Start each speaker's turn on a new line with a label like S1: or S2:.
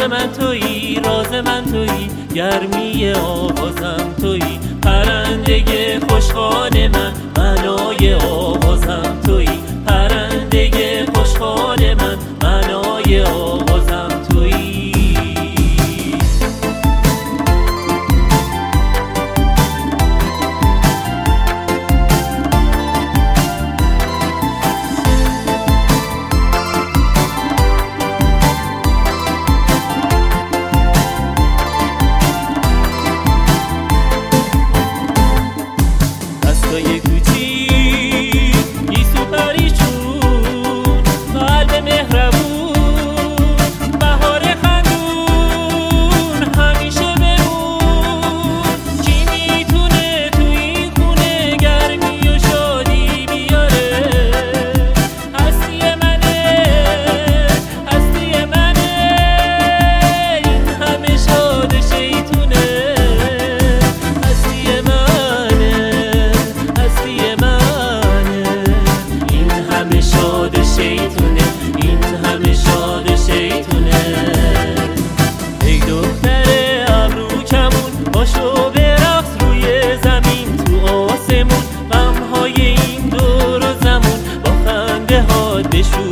S1: من تویی، راز من تویی، گرمی آوازم تویی، پرنده خوشخوان من، معنای آوازم تویی، پرنده خوشخوان من، معنای آوازم تویی. دستای کوچیک گیسو پریشون، قلب مهربون، بهار خندون، همیشه بمون. کی میتونه تو این خونه گرمی و شادی بیاره؟ هستی منه، هستی منه، این همه شاد شیطونه. هستی منه، هستی منه، این همه شاد شیطونه، این همه شاد شیطونه. ای دختر ابرو کمون، باشو برقص روی زمین، تو آسمون غمهای این دور و زمون، با خنده هات بشور